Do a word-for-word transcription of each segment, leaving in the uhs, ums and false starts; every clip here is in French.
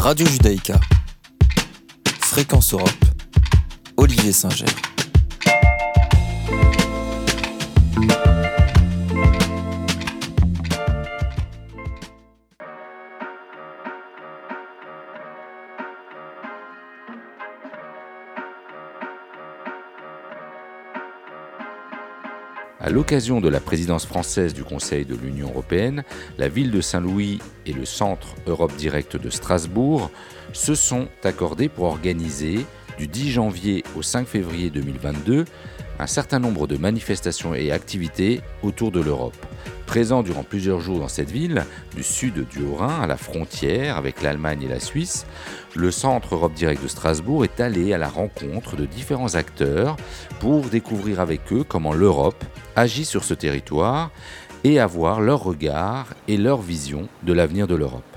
Radio Judaïka, Fréquence Europe, Olivier Singer. À l'occasion de la présidence française du Conseil de l'Union européenne, la ville de Saint-Louis et le Centre Europe Direct de Strasbourg se sont accordés pour organiser, du dix janvier au cinq février deux mille vingt-deux, un certain nombre de manifestations et activités autour de l'Europe. Présent durant plusieurs jours dans cette ville, du sud du Haut-Rhin à la frontière avec l'Allemagne et la Suisse, le Centre Europe Direct de Strasbourg est allé à la rencontre de différents acteurs pour découvrir avec eux comment l'Europe agit sur ce territoire et avoir leur regard et leur vision de l'avenir de l'Europe.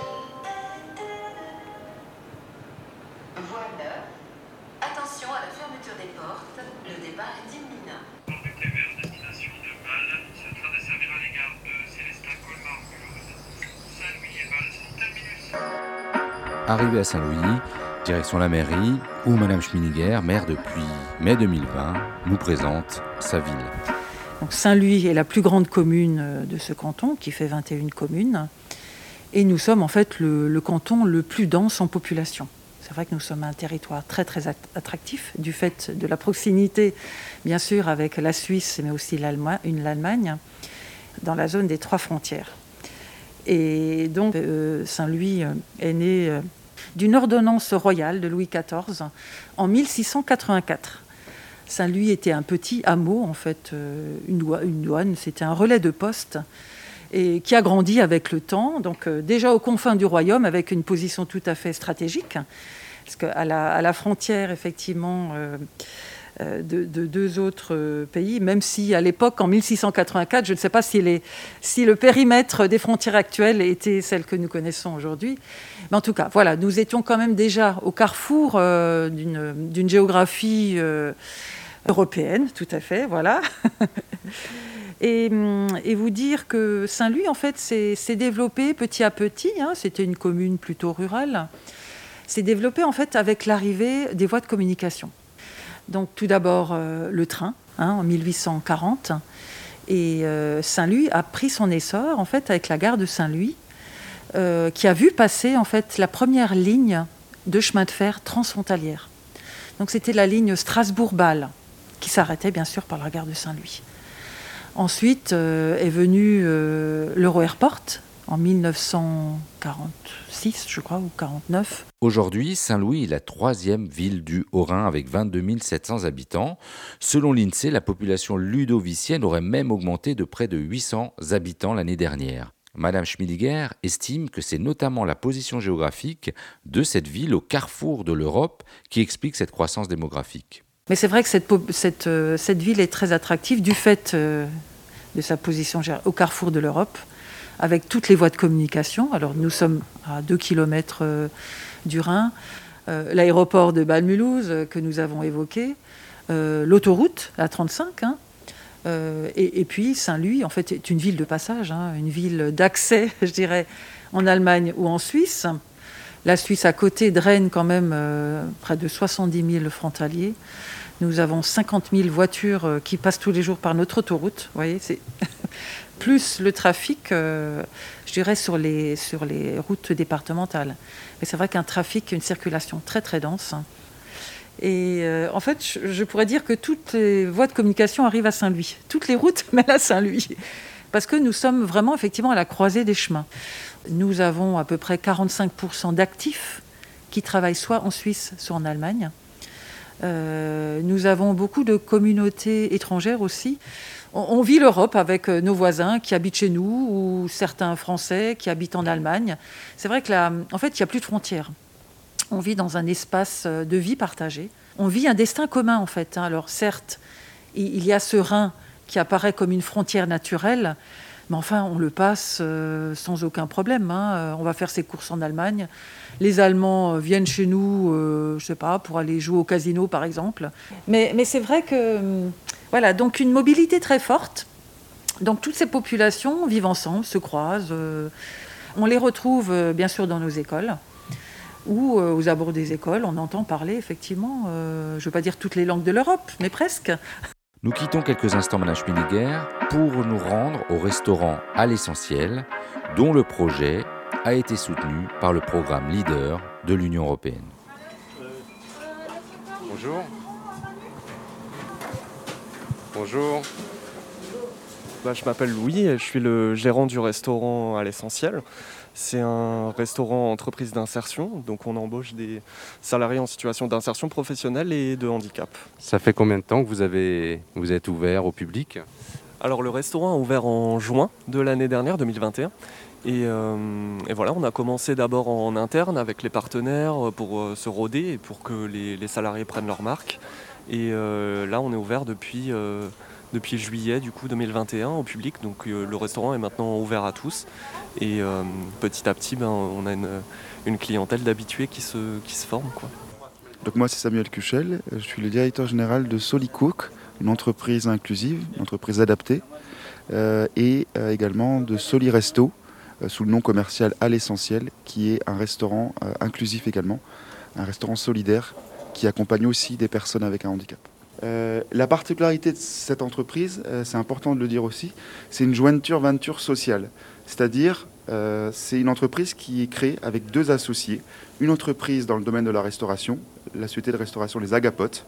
Voilà. Attention à la fermeture des portes. Le départ est imminent. Porte T V en destination de Bâle. Ce train desservira les gares de Célestin, Colmar, Mulhouse, Saint-Louis et Bâle sont terminus. Arrivé à Saint-Louis, direction la mairie, où Madame Schminiger, maire depuis mai deux mille vingt, nous présente sa ville. Donc Saint-Louis est la plus grande commune de ce canton, qui fait vingt et une communes. Et nous sommes en fait le, le canton le plus dense en population. C'est vrai que nous sommes un territoire très très attractif, du fait de la proximité, bien sûr, avec la Suisse, mais aussi l'Allemagne, l'Allemagne dans la zone des trois frontières. Et donc euh, Saint-Louis est né euh, d'une ordonnance royale de Louis quatorze en mille six cent quatre-vingt-quatre. Saint-Louis était un petit hameau, en fait, euh, une, douane, une douane, c'était un relais de poste, et qui a grandi avec le temps, donc euh, déjà aux confins du royaume, avec une position tout à fait stratégique, parce qu'à la, à la frontière, effectivement, euh, euh, de, de deux autres euh, pays, même si à l'époque, en mille six cent quatre-vingt-quatre, je ne sais pas si, les, si le périmètre des frontières actuelles était celle que nous connaissons aujourd'hui, mais en tout cas, voilà, nous étions quand même déjà au carrefour euh, d'une, d'une géographie euh, européenne, tout à fait, voilà. et, et vous dire que Saint-Louis, en fait, s'est, s'est développé petit à petit, hein, c'était une commune plutôt rurale, s'est développé en fait avec l'arrivée des voies de communication. Donc tout d'abord euh, le train, hein, en mille huit cent quarante, et euh, Saint-Louis a pris son essor en fait avec la gare de Saint-Louis, euh, qui a vu passer en fait la première ligne de chemin de fer transfrontalière. Donc c'était la ligne Strasbourg-Bâle, qui s'arrêtait bien sûr par la gare de Saint-Louis. Ensuite euh, est venu euh, l'Euro-Airport en mille neuf cent quarante-six, je crois, ou quarante-neuf. Aujourd'hui, Saint-Louis est la troisième ville du Haut-Rhin avec vingt-deux mille sept cents habitants. Selon l'INSEE, la population ludovicienne aurait même augmenté de près de huit cents habitants l'année dernière. Madame Schminiger estime que c'est notamment la position géographique de cette ville au carrefour de l'Europe qui explique cette croissance démographique. Mais c'est vrai que cette, cette, euh, cette ville est très attractive du fait euh, de sa position au carrefour de l'Europe, avec toutes les voies de communication. Alors nous sommes à deux kilomètres euh, du Rhin, euh, l'aéroport de Bâle-Mulhouse euh, que nous avons évoqué, euh, l'autoroute, la trente-cinq, hein, euh, et, et puis Saint-Louis, en fait, est une ville de passage, hein, une ville d'accès, je dirais, en Allemagne ou en Suisse. La Suisse à côté draine quand même euh, près de soixante-dix mille frontaliers. Nous avons cinquante mille voitures euh, qui passent tous les jours par notre autoroute. Vous voyez, c'est plus le trafic, euh, je dirais, sur les, sur les routes départementales. Mais c'est vrai qu'un trafic, une circulation très très dense. Et euh, en fait, je, je pourrais dire que toutes les voies de communication arrivent à Saint-Louis. Toutes les routes mènent à Saint-Louis. Parce que nous sommes vraiment effectivement à la croisée des chemins. Nous avons à peu près quarante-cinq pour cent d'actifs qui travaillent soit en Suisse, soit en Allemagne. Euh, nous avons beaucoup de communautés étrangères aussi. On, on vit l'Europe avec nos voisins qui habitent chez nous ou certains Français qui habitent en Allemagne. C'est vrai que là, en fait, il n'y a plus de frontières. On vit dans un espace de vie partagé. On vit un destin commun, en fait. Alors certes, il y a ce Rhin qui apparaît comme une frontière naturelle, mais enfin, on le passe euh, sans aucun problème. Hein. On va faire ses courses en Allemagne. Les Allemands viennent chez nous, euh, je sais pas, pour aller jouer au casino, par exemple. Mais, mais c'est vrai que, voilà, donc une mobilité très forte. Donc toutes ces populations vivent ensemble, se croisent. Euh, on les retrouve, euh, bien sûr, dans nos écoles. où, euh, aux abords des écoles, on entend parler effectivement, euh, je ne veux pas dire toutes les langues de l'Europe, mais presque. Nous quittons quelques instants Madame Schminiger pour nous rendre au restaurant À l'essentiel, dont le projet a été soutenu par le programme LEADER de l'Union européenne. Bonjour. Bonjour. Bah, je m'appelle Louis et je suis le gérant du restaurant À l'essentiel. C'est un restaurant entreprise d'insertion, donc on embauche des salariés en situation d'insertion professionnelle et de handicap. Ça fait combien de temps que vous, avez, vous êtes ouvert au public ? Alors le restaurant a ouvert en juin de l'année dernière, deux mille vingt et un. Et, euh, et voilà, on a commencé d'abord en interne avec les partenaires pour euh, se rôder et pour que les, les salariés prennent leur marque. Et euh, là, on est ouvert depuis... Euh, depuis juillet du coup deux mille vingt et un au public, donc euh, le restaurant est maintenant ouvert à tous et euh, petit à petit ben, on a une, une clientèle d'habitués qui se, qui se forme, quoi. Donc moi c'est Samuel Kuchel, je suis le directeur général de Solicook, une entreprise inclusive, une entreprise adaptée, euh, et euh, également de Soliresto, euh, sous le nom commercial À l'essentiel, qui est un restaurant euh, inclusif également, un restaurant solidaire qui accompagne aussi des personnes avec un handicap. Euh, la particularité de cette entreprise, euh, c'est important de le dire aussi, c'est une jointure venture sociale. C'est-à-dire, euh, c'est une entreprise qui est créée avec deux associés. Une entreprise dans le domaine de la restauration, la société de restauration Les Agapotes,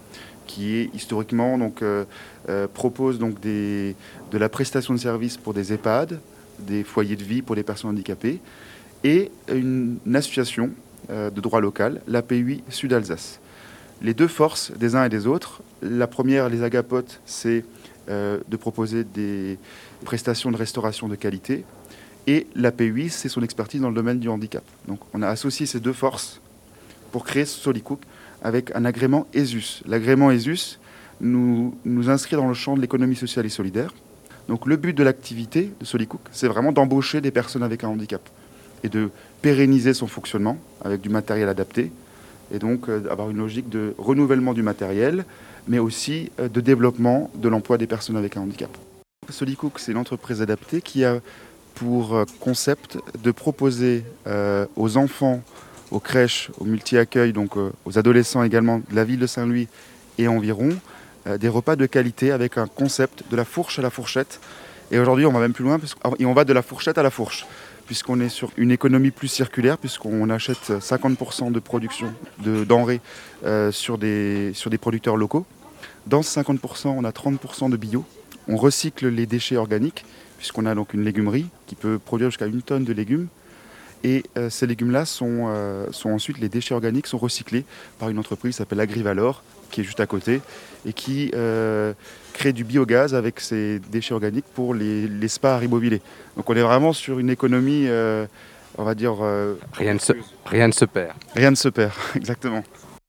qui est historiquement donc euh, euh, propose donc des, de la prestation de services pour des EHPAD, des foyers de vie pour les personnes handicapées, et une, une association euh, de droit local, l'A P U I Sud-Alsace. Les deux forces des uns et des autres. La première, les Agapotes, c'est euh, de proposer des prestations de restauration de qualité. Et l'A P U I, c'est son expertise dans le domaine du handicap. Donc on a associé ces deux forces pour créer Solicook avec un agrément E S U S. L'agrément E S U S nous, nous inscrit dans le champ de l'économie sociale et solidaire. Donc le but de l'activité de Solicook, c'est vraiment d'embaucher des personnes avec un handicap et de pérenniser son fonctionnement avec du matériel adapté. Et donc euh, avoir une logique de renouvellement du matériel, mais aussi euh, de développement de l'emploi des personnes avec un handicap. Solicook, c'est une entreprise adaptée qui a pour euh, concept de proposer euh, aux enfants, aux crèches, aux multi-accueils, donc euh, aux adolescents également de la ville de Saint-Louis et environ, euh, des repas de qualité avec un concept de la fourche à la fourchette. Et aujourd'hui, on va même plus loin, et on va de la fourchette à la fourche, puisqu'on est sur une économie plus circulaire, puisqu'on achète cinquante pour cent de production de denrées euh, sur, des, sur des producteurs locaux. Dans ce cinquante pour cent, on a trente pour cent de bio. On recycle les déchets organiques, puisqu'on a donc une légumerie qui peut produire jusqu'à une tonne de légumes. Et euh, ces légumes-là sont, euh, sont ensuite, les déchets organiques sont recyclés par une entreprise qui s'appelle Agrivalor, qui est juste à côté, et qui euh, crée du biogaz avec ces déchets organiques pour les, les spas à Ribeauvillé. Donc on est vraiment sur une économie, euh, on va dire... Euh, rien, ne se, rien ne se perd. Rien ne se perd, exactement.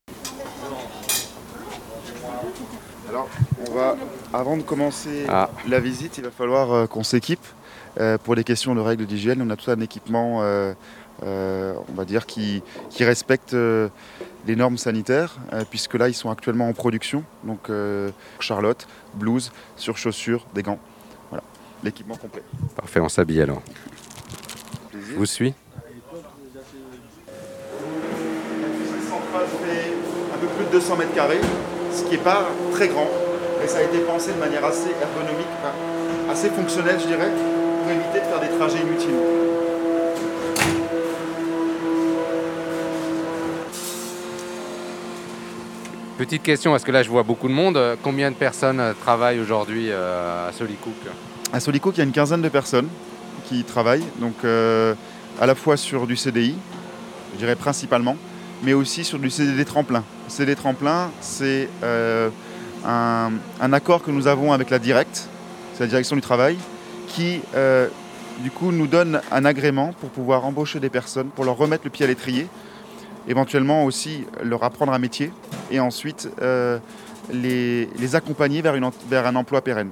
Alors, on va, avant de commencer ah. la visite, il va falloir euh, qu'on s'équipe. Euh, pour les questions de règles d'hygiène, on a tout un équipement, euh, euh, on va dire, qui, qui respecte euh, les normes sanitaires, euh, puisque là, ils sont actuellement en production. Donc, euh, Charlotte, blouse, surchaussures, des gants. Voilà, l'équipement complet. Parfait, on s'habille alors. Plaisir. Je vous suis. Cette centrale fait un peu plus de deux cents mètres carrés, ce qui n'est pas très grand, mais ça a été pensé de manière assez ergonomique, enfin, assez fonctionnelle, je dirais, pour éviter de faire des trajets inutiles. Petite question, parce que là je vois beaucoup de monde. Combien de personnes travaillent aujourd'hui à Solicook ? À Solicook, il y a une quinzaine de personnes qui travaillent, donc euh, à la fois sur du C D I, je dirais principalement, mais aussi sur du C D D tremplin. C D D tremplin, c'est euh, un, un accord que nous avons avec la Directe, c'est la direction du travail, qui euh, du coup nous donne un agrément pour pouvoir embaucher des personnes, pour leur remettre le pied à l'étrier, éventuellement aussi leur apprendre un métier et ensuite euh, les, les accompagner vers, une, vers un emploi pérenne.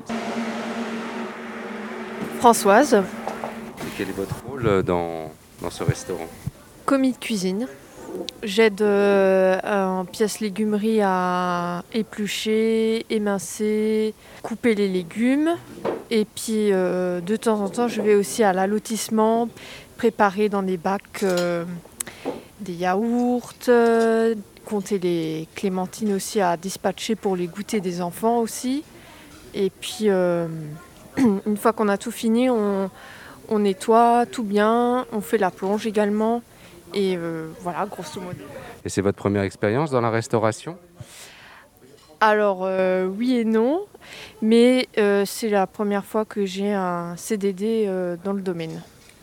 Françoise. Et quel est votre rôle dans, dans ce restaurant ? Commis de cuisine. J'aide euh, en pièces légumerie à éplucher, émincer, couper les légumes. Et puis euh, de temps en temps, je vais aussi à l'allotissement, préparer dans des bacs euh, des yaourts, euh, compter les clémentines aussi à dispatcher pour les goûters des enfants aussi. Et puis, euh, une fois qu'on a tout fini, on, on nettoie tout bien, on fait la plonge également. Et euh, voilà, grosso modo. Et c'est votre première expérience dans la restauration ? Alors, euh, oui et non, mais euh, c'est la première fois que j'ai un C D D euh, dans le domaine.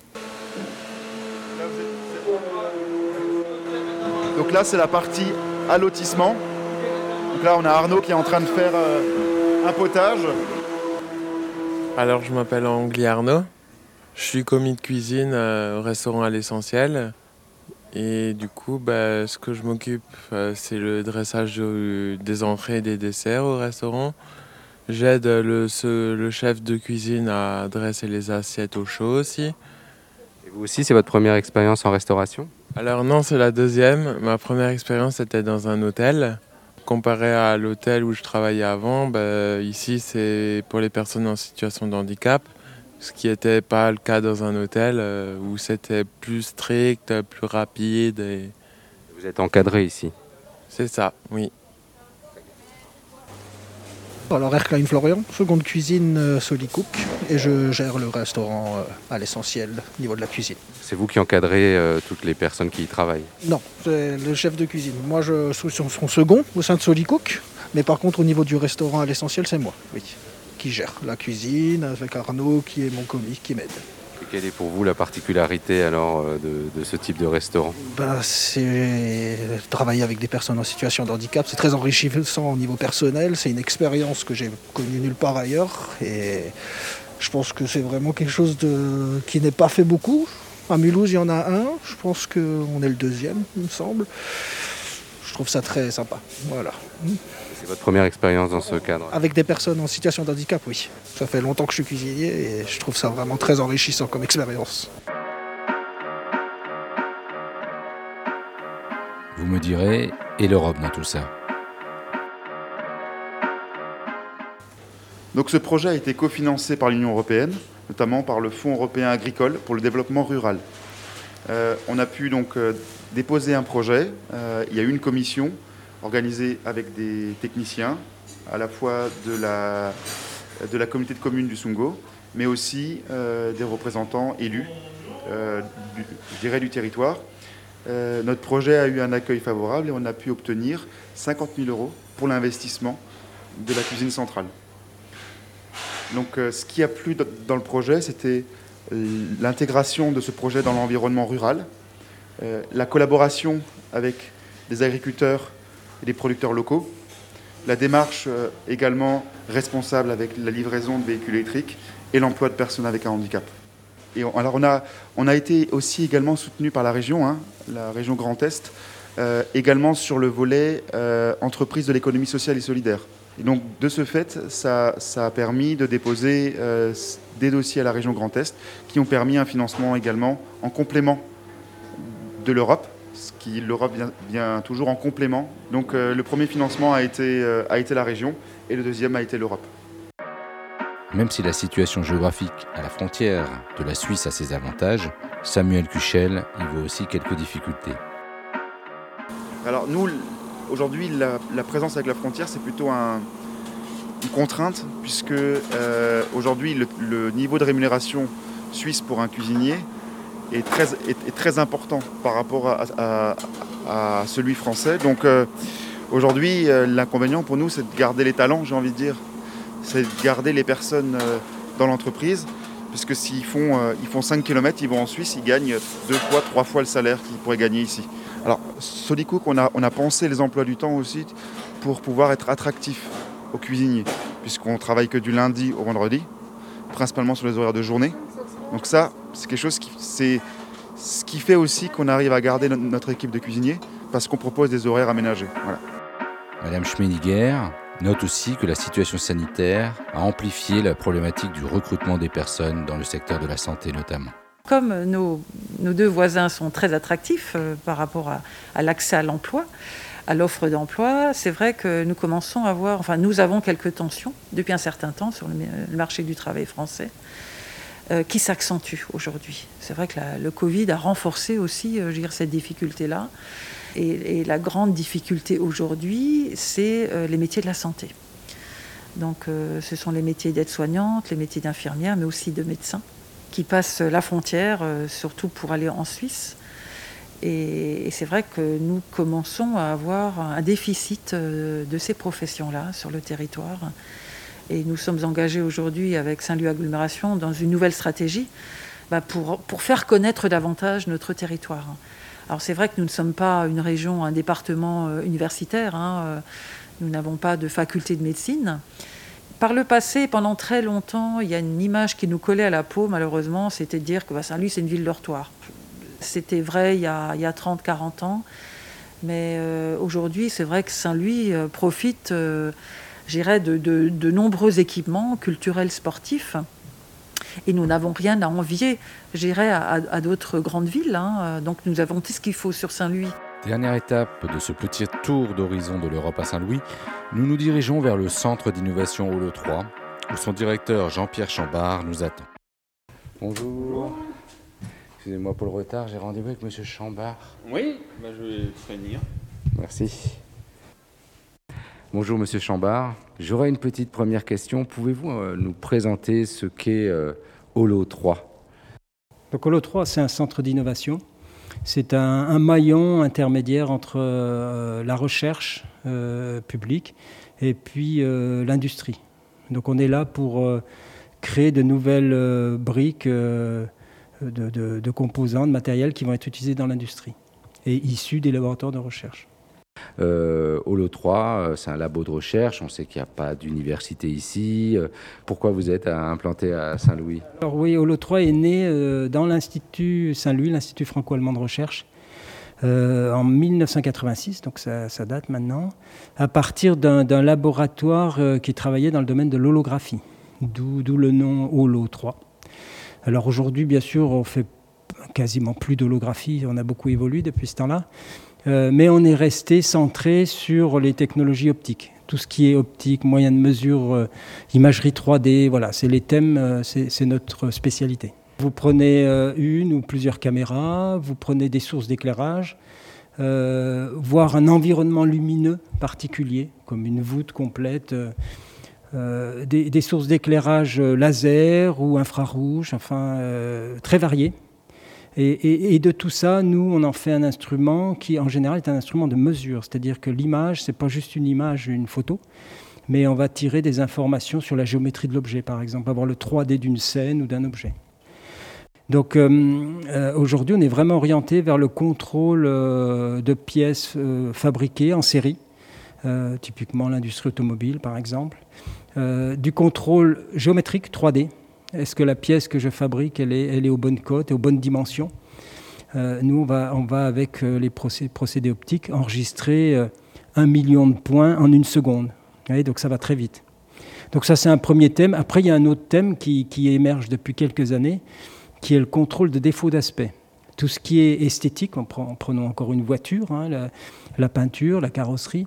Donc là, c'est la partie allotissement. Donc là, on a Arnaud qui est en train de faire euh, un potage. Alors, je m'appelle Angli Arnaud. Je suis commis de cuisine euh, au restaurant à l'Essentiel. Et du coup, bah, ce que je m'occupe, euh, c'est le dressage de- des entrées et des desserts au restaurant. J'aide le, ce- le chef de cuisine à dresser les assiettes au chaud aussi. Et vous aussi, c'est votre première expérience en restauration ? Alors non, c'est la deuxième. Ma première expérience était dans un hôtel. Comparé à l'hôtel où je travaillais avant, bah, ici c'est pour les personnes en situation de handicap, ce qui n'était pas le cas dans un hôtel euh, où c'était plus strict, plus rapide. Et... Vous êtes encadré ici ? C'est ça, oui. Alors Ercline Florian, seconde cuisine euh, Solicook, et je gère le restaurant euh, à l'Essentiel au niveau de la cuisine. C'est vous qui encadrez euh, toutes les personnes qui y travaillent ? Non, c'est le chef de cuisine. Moi je suis son son second au sein de Solicook, mais par contre au niveau du restaurant à l'Essentiel, c'est moi, oui, qui gère la cuisine avec Arnaud qui est mon commis, qui m'aide. Et quelle est pour vous la particularité alors euh, de, de ce type de restaurant ? Bah, c'est travailler avec des personnes en situation de handicap, c'est très enrichissant au niveau personnel, c'est une expérience que j'ai connue nulle part ailleurs et je pense que c'est vraiment quelque chose de... qui n'est pas fait beaucoup. À Mulhouse, il y en a un, je pense qu'on est le deuxième, il me semble. Je trouve ça très sympa, voilà. C'est votre première expérience dans ce cadre ? Avec des personnes en situation de handicap, oui. Ça fait longtemps que je suis cuisinier et je trouve ça vraiment très enrichissant comme expérience. Vous me direz, et l'Europe dans tout ça ? Donc ce projet a été cofinancé par l'Union européenne, notamment par le Fonds européen agricole pour le développement rural. Euh, on a pu donc euh, déposer un projet. Euh, il y a eu une commission organisée avec des techniciens, à la fois de la, de la communauté de communes du Sungo, mais aussi euh, des représentants élus, euh, du, je dirais, du territoire. Euh, notre projet a eu un accueil favorable et on a pu obtenir cinquante mille euros pour l'investissement de la cuisine centrale. Donc euh, ce qui a plu dans le projet, c'était l'intégration de ce projet dans l'environnement rural, euh, la collaboration avec les agriculteurs et les producteurs locaux, la démarche euh, également responsable avec la livraison de véhicules électriques et l'emploi de personnes avec un handicap. Et on, alors on a, on a été aussi également soutenu par la région, hein, la région Grand Est, euh, également sur le volet euh, entreprise de l'économie sociale et solidaire. Et donc de ce fait, ça, ça a permis de déposer euh, des dossiers à la région Grand Est qui ont permis un financement également en complément de l'Europe, ce qui l'Europe vient, vient toujours en complément. Donc euh, le premier financement a été, euh, a été la région et le deuxième a été l'Europe. Même si la situation géographique à la frontière de la Suisse a ses avantages, Samuel Kuchel y voit aussi quelques difficultés. Alors nous, aujourd'hui, la, la présence avec la frontière, c'est plutôt un, une contrainte, puisque euh, aujourd'hui, le, le niveau de rémunération suisse pour un cuisinier est très, est, est très important par rapport à, à, à celui français. Donc euh, aujourd'hui, euh, l'inconvénient pour nous, c'est de garder les talents, j'ai envie de dire. C'est de garder les personnes euh, dans l'entreprise, puisque s'ils font, euh, ils font cinq kilomètres, ils vont en Suisse, ils gagnent deux fois, trois fois le salaire qu'ils pourraient gagner ici. Alors, Solicook, on a, on a pensé les emplois du temps aussi pour pouvoir être attractif aux cuisiniers, puisqu'on travaille que du lundi au vendredi, principalement sur les horaires de journée. Donc ça, c'est quelque chose qui, c'est ce qui fait aussi qu'on arrive à garder no- notre équipe de cuisiniers, parce qu'on propose des horaires aménagés. Voilà. Madame Schmeniger note aussi que la situation sanitaire a amplifié la problématique du recrutement des personnes dans le secteur de la santé notamment. Comme nos, nos deux voisins sont très attractifs euh, par rapport à, à l'accès à l'emploi, à l'offre d'emploi, c'est vrai que nous commençons à avoir, enfin nous avons quelques tensions depuis un certain temps sur le, le marché du travail français. euh, qui s'accentue aujourd'hui. C'est vrai que la, le Covid a renforcé aussi euh, je veux dire, cette difficulté-là. Et, et la grande difficulté aujourd'hui, c'est euh, les métiers de la santé. Donc euh, ce sont les métiers d'aide-soignante, les métiers d'infirmière, mais aussi de médecins, qui passent la frontière, euh, surtout pour aller en Suisse. Et, et c'est vrai que nous commençons à avoir un déficit euh, de ces professions-là sur le territoire. Et nous sommes engagés aujourd'hui avec Saint-Louis Agglomération dans une nouvelle stratégie bah, pour, pour faire connaître davantage notre territoire. Alors c'est vrai que nous ne sommes pas une région, un département euh, universitaire, hein, euh, nous n'avons pas de faculté de médecine. Par le passé, pendant très longtemps, il y a une image qui nous collait à la peau, malheureusement, c'était de dire que bah, Saint-Louis, c'est une ville dortoir. C'était vrai il y a, il y a trente à quarante ans, mais euh, aujourd'hui, c'est vrai que Saint-Louis euh, profite, euh, j'irais, de, de, de nombreux équipements culturels, sportifs, et nous n'avons rien à envier, j'irais, à, à, à d'autres grandes villes. Hein. Donc nous avons tout ce qu'il faut sur Saint-Louis. Dernière étape de ce petit tour d'horizon de l'Europe à Saint-Louis, nous nous dirigeons vers le centre d'innovation Holo trois, où son directeur Jean-Pierre Chambard nous attend. Bonjour. Excusez-moi pour le retard, j'ai rendez-vous avec monsieur Chambard. Oui, bah je vais prévenir. Merci. Bonjour monsieur Chambard. J'aurais une petite première question. Pouvez-vous euh, nous présenter ce qu'est euh, Holo trois ? Donc Holo trois, c'est un centre d'innovation. C'est un, un maillon intermédiaire entre euh, la recherche euh, publique et puis euh, l'industrie. Donc on est là pour euh, créer de nouvelles euh, briques euh, de, de, de composants, de matériel qui vont être utilisés dans l'industrie et issus des laboratoires de recherche. Euh, Holo trois, c'est un labo de recherche. On sait qu'il n'y a pas d'université ici. Pourquoi vous êtes implanté à Saint-Louis ? Alors oui, Holo trois est né euh, dans l'Institut Saint-Louis, l'Institut franco-allemand de recherche, euh, en mille neuf cent quatre-vingt-six, donc ça, ça date maintenant, à partir d'un, d'un laboratoire euh, qui travaillait dans le domaine de l'holographie, d'où, d'où le nom Holo trois. Alors aujourd'hui, bien sûr, on fait quasiment plus d'holographie, on a beaucoup évolué depuis ce temps-là. Euh, mais on est resté centré sur les technologies optiques. Tout ce qui est optique, moyen de mesure, euh, imagerie trois D, voilà, c'est les thèmes, euh, c'est, c'est notre spécialité. Vous prenez euh, une ou plusieurs caméras, vous prenez des sources d'éclairage, euh, voire un environnement lumineux particulier, comme une voûte complète, euh, euh, des, des sources d'éclairage laser ou infrarouge, enfin euh, très variées. Et, et, et de tout ça, nous, on en fait un instrument qui, en général, est un instrument de mesure. C'est-à-dire que l'image, ce n'est pas juste une image, une photo, mais on va tirer des informations sur la géométrie de l'objet, par exemple, avoir le trois D d'une scène ou d'un objet. Donc euh, euh, aujourd'hui, on est vraiment orienté vers le contrôle euh, de pièces euh, fabriquées en série, euh, typiquement l'industrie automobile, par exemple, euh, du contrôle géométrique trois D. Est-ce que la pièce que je fabrique, elle est, elle est aux bonnes cotes et aux bonnes dimensions ? euh, Nous, on va, on va avec euh, les procédés, procédés optiques, enregistrer euh, un million de points en une seconde. Ouais, donc ça va très vite. Donc ça, c'est un premier thème. Après, il y a un autre thème qui, qui émerge depuis quelques années, qui est le contrôle de défauts d'aspect. Tout ce qui est esthétique, en prenant encore une voiture, hein, la, la peinture, la carrosserie,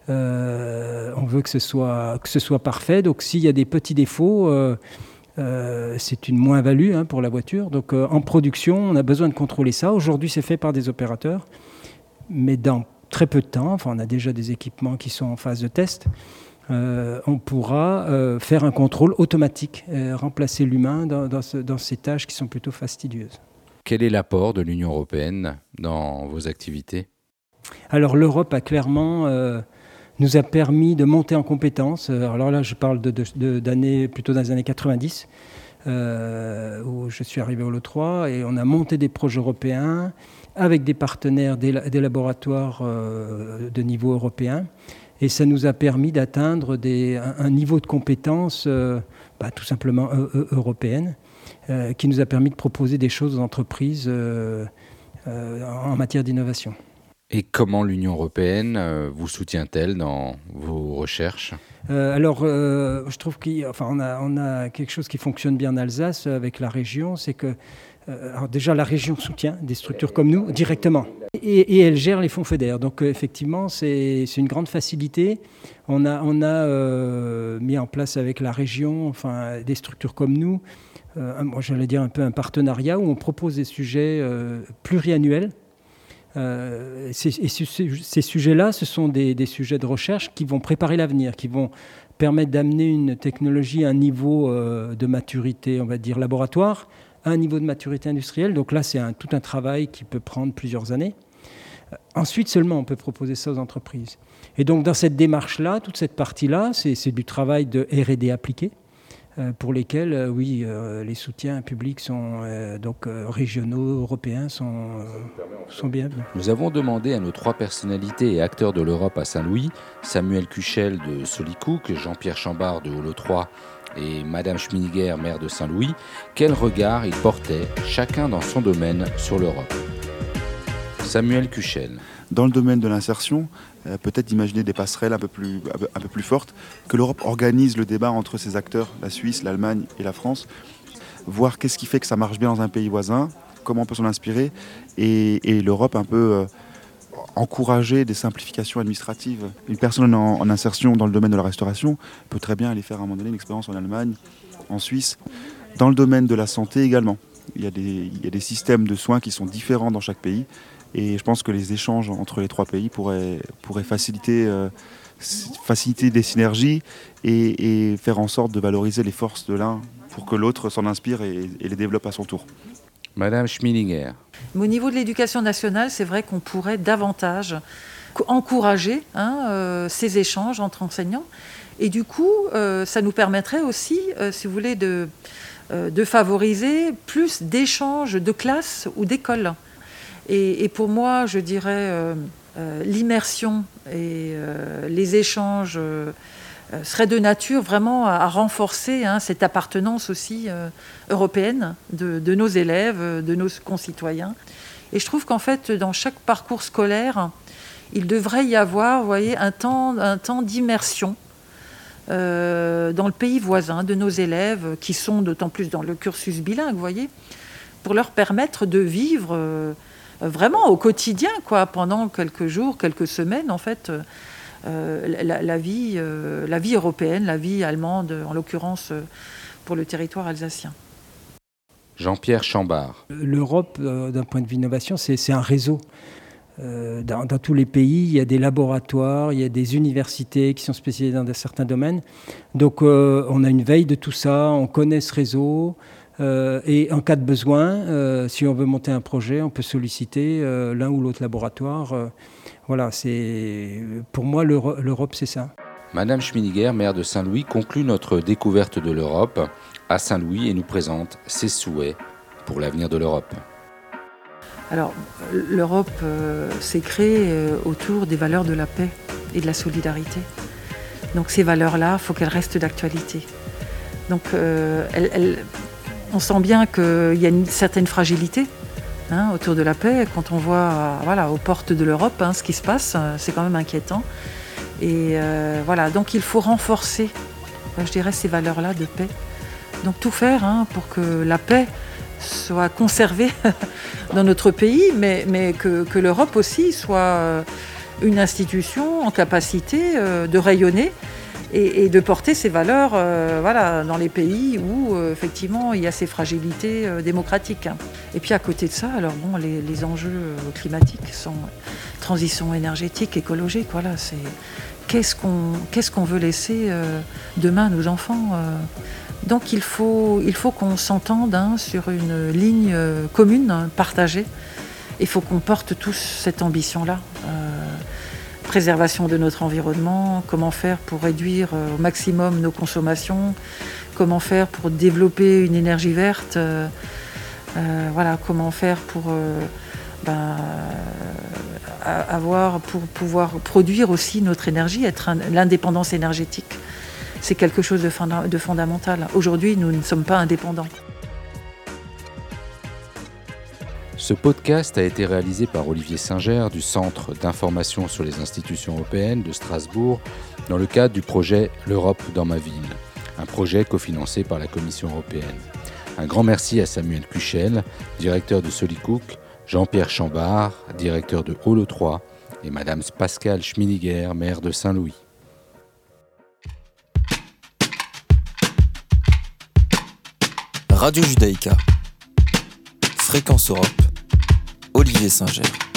euh, on veut que ce soit, que ce soit parfait. Donc s'il y a des petits défauts... Euh, Euh, c'est une moins-value hein, pour la voiture. Donc euh, en production, on a besoin de contrôler ça. Aujourd'hui, c'est fait par des opérateurs, mais dans très peu de temps, enfin, on a déjà des équipements qui sont en phase de test, euh, on pourra euh, faire un contrôle automatique, euh, remplacer l'humain dans, dans, ce, dans ces tâches qui sont plutôt fastidieuses. Quel est l'apport de l'Union européenne dans vos activités ? Alors l'Europe a clairement... Euh, nous a permis de monter en compétences. Alors là, je parle de, de, de, d'années, plutôt dans les années quatre-vingt-dix, euh, où je suis arrivé au Holo trois, et on a monté des projets européens avec des partenaires, des, des laboratoires euh, de niveau européen, et ça nous a permis d'atteindre des, un, un niveau de compétences euh, bah, tout simplement euh, européenne, euh, qui nous a permis de proposer des choses aux entreprises euh, euh, en matière d'innovation. Et comment l'Union européenne euh, vous soutient-elle dans vos recherches ? euh, Alors, euh, je trouve qu'on enfin, a, on a quelque chose qui fonctionne bien en Alsace avec la région, c'est que euh, alors déjà la région soutient des structures comme nous directement et, et elle gère les fonds FEDER. Donc euh, effectivement, c'est, c'est une grande facilité. On a, on a euh, mis en place avec la région enfin, des structures comme nous euh, moi j'allais dire un peu un partenariat où on propose des sujets euh, pluriannuels. Euh, et ces, et ces, ces sujets-là, ce sont des, des sujets de recherche qui vont préparer l'avenir, qui vont permettre d'amener une technologie à un niveau euh, de maturité, on va dire, laboratoire, à un niveau de maturité industrielle. Donc là, c'est un, tout un travail qui peut prendre plusieurs années. Ensuite seulement, on peut proposer ça aux entreprises. Et donc, dans cette démarche-là, toute cette partie-là, c'est, c'est du travail de R et D appliqué, euh, pour lesquels, euh, oui, euh, les soutiens publics sont euh, donc euh, régionaux, européens, sont, euh, sont bienvenus. Nous avons demandé à nos trois personnalités et acteurs de l'Europe à Saint-Louis, Samuel Cuchel de Solycook, Jean-Pierre Chambard de Holo trois et Madame Schminiger, maire de Saint-Louis, quel regard ils portaient, chacun dans son domaine, sur l'Europe. Samuel Cuchel. Dans le domaine de l'insertion, euh, peut-être d'imaginer des passerelles un peu, plus, un peu plus fortes, que l'Europe organise le débat entre ses acteurs, la Suisse, l'Allemagne et la France, voir qu'est-ce qui fait que ça marche bien dans un pays voisin, comment on peut s'en inspirer, et, et l'Europe un peu euh, encourager des simplifications administratives. Une personne en, en insertion dans le domaine de la restauration peut très bien aller faire à un moment donné une expérience en Allemagne, en Suisse, dans le domaine de la santé également. Il y a des, il y a des systèmes de soins qui sont différents dans chaque pays. Et je pense que les échanges entre les trois pays pourraient, pourraient faciliter, euh, faciliter des synergies et, et faire en sorte de valoriser les forces de l'un pour que l'autre s'en inspire et, et les développe à son tour. Madame Schminiger. Au niveau de l'éducation nationale, c'est vrai qu'on pourrait davantage encourager hein, euh, ces échanges entre enseignants. Et du coup, euh, ça nous permettrait aussi, euh, si vous voulez, de, euh, de favoriser plus d'échanges de classes ou d'écoles. Et, et pour moi, je dirais, euh, euh, l'immersion et euh, les échanges euh, seraient de nature vraiment à, à renforcer hein, cette appartenance aussi euh, européenne de, de nos élèves, de nos concitoyens. Et je trouve qu'en fait, dans chaque parcours scolaire, il devrait y avoir, vous voyez, un temps, un temps d'immersion euh, dans le pays voisin de nos élèves, qui sont d'autant plus dans le cursus bilingue, vous voyez, pour leur permettre de vivre... Euh, vraiment au quotidien, quoi, pendant quelques jours, quelques semaines, en fait, euh, la, la, vie, euh, la vie européenne, la vie allemande, en l'occurrence euh, pour le territoire alsacien. Jean-Pierre Chambard. L'Europe, euh, d'un point de vue innovation, c'est, c'est un réseau. Euh, dans, dans tous les pays, il y a des laboratoires, il y a des universités qui sont spécialisées dans certains domaines. Donc, euh, on a une veille de tout ça, on connaît ce réseau. Euh, et en cas de besoin, euh, si on veut monter un projet, on peut solliciter euh, l'un ou l'autre laboratoire. Euh, voilà, c'est, pour moi, l'Euro- l'Europe, c'est ça. Madame Schminiger, maire de Saint-Louis, conclut notre découverte de l'Europe à Saint-Louis et nous présente ses souhaits pour l'avenir de l'Europe. Alors, l'Europe euh, s'est créée euh, autour des valeurs de la paix et de la solidarité. Donc ces valeurs-là, il faut qu'elles restent d'actualité. Donc, euh, elles... elles on sent bien qu'il y a une certaine fragilité hein, autour de la paix. Quand on voit voilà, aux portes de l'Europe hein, ce qui se passe, c'est quand même inquiétant. Et euh, voilà, donc il faut renforcer, je dirais, ces valeurs-là de paix. Donc tout faire hein, pour que la paix soit conservée dans notre pays, mais, mais que, que l'Europe aussi soit une institution en capacité euh, de rayonner et, et de porter ces valeurs euh, voilà, dans les pays où euh, effectivement il y a ces fragilités euh, démocratiques. Et puis à côté de ça, alors bon, les, les enjeux euh, climatiques sont transition énergétique, écologique, voilà, c'est qu'est-ce qu'on, qu'est-ce qu'on veut laisser euh, demain à nos enfants euh. Donc il faut, il faut qu'on s'entende hein, sur une ligne euh, commune, partagée. Il faut qu'on porte tous cette ambition-là. Euh, préservation de notre environnement, comment faire pour réduire euh, au maximum nos consommations, comment faire pour développer une énergie verte, euh, euh, voilà, comment faire pour, euh, ben, euh, avoir, pour pouvoir produire aussi notre énergie, être un, l'indépendance énergétique. C'est quelque chose de, fond- de fondamental. Aujourd'hui, nous ne sommes pas indépendants. Ce podcast a été réalisé par Olivier Singer du Centre d'information sur les institutions européennes de Strasbourg dans le cadre du projet L'Europe dans ma ville, un projet cofinancé par la Commission européenne. Un grand merci à Samuel Cuchel, directeur de Solycook, Jean-Pierre Chambard, directeur de Holo trois et Madame Pascale Schminiger, maire de Saint-Louis. Radio Judaïka. Fréquence Europe. Olivier Singer.